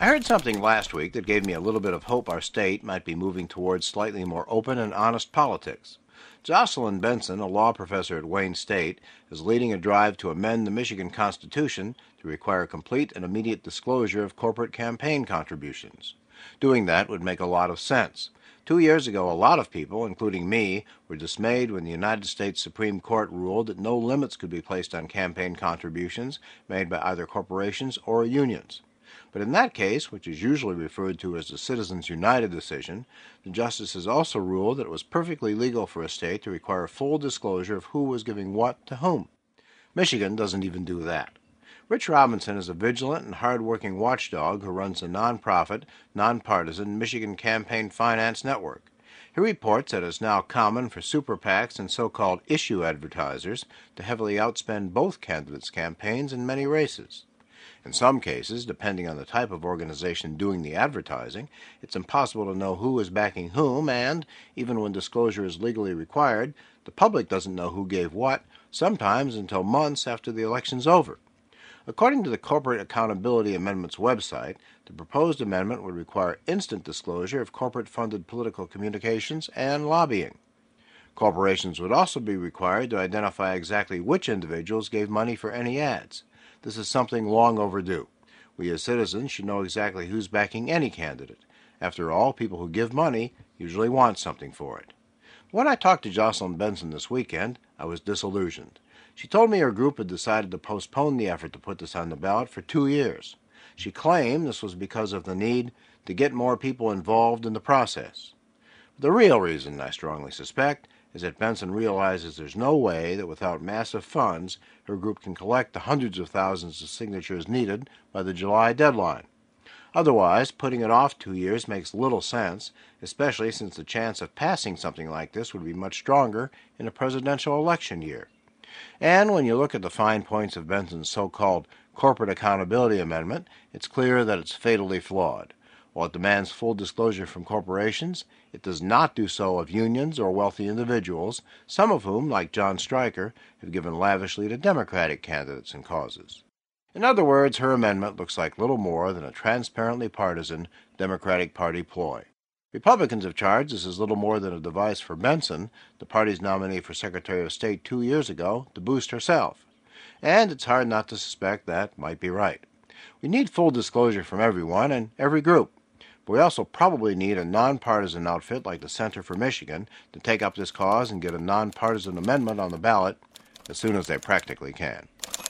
I heard something last week that gave me a little bit of hope our state might be moving towards slightly more open and honest politics. Jocelyn Benson, a law professor at Wayne State, is leading a drive to amend the Michigan Constitution to require complete and immediate disclosure of corporate campaign contributions. Doing that would make a lot of sense. 2 years ago, a lot of people, including me, were dismayed when the United States Supreme Court ruled that no limits could be placed on campaign contributions made by either corporations or unions. But in that case, which is usually referred to as the Citizens United decision, the justices also ruled that it was perfectly legal for a state to require full disclosure of who was giving what to whom. Michigan doesn't even do that. Rich Robinson is a vigilant and hard-working watchdog who runs the nonprofit, nonpartisan Michigan Campaign Finance Network. He reports that it's now common for super PACs and so-called issue advertisers to heavily outspend both candidates' campaigns in many races. In some cases, depending on the type of organization doing the advertising, it's impossible to know who is backing whom, and, even when disclosure is legally required, the public doesn't know who gave what, sometimes until months after the election's over. According to the Corporate Accountability Amendment's website, the proposed amendment would require instant disclosure of corporate-funded political communications and lobbying. Corporations would also be required to identify exactly which individuals gave money for any ads. This is something long overdue. We as citizens should know exactly who's backing any candidate. After all, people who give money usually want something for it. When I talked to Jocelyn Benson this weekend, I was disillusioned. She told me her group had decided to postpone the effort to put this on the ballot for 2 years. She claimed this was because of the need to get more people involved in the process. The real reason, I strongly suspect, is that Benson realizes there's no way that without massive funds, her group can collect the hundreds of thousands of signatures needed by the July deadline. Otherwise, putting it off 2 years makes little sense, especially since the chance of passing something like this would be much stronger in a presidential election year. And when you look at the fine points of Benson's so-called Corporate Accountability Amendment, it's clear that it's fatally flawed. While it demands full disclosure from corporations, it does not do so of unions or wealthy individuals, some of whom, like John Stryker, have given lavishly to Democratic candidates and causes. In other words, her amendment looks like little more than a transparently partisan Democratic Party ploy. Republicans have charged this is little more than a device for Benson, the party's nominee for Secretary of State 2 years ago, to boost herself. And it's hard not to suspect that might be right. We need full disclosure from everyone and every group. But we also probably need a nonpartisan outfit like the Center for Michigan to take up this cause and get a nonpartisan amendment on the ballot as soon as they practically can.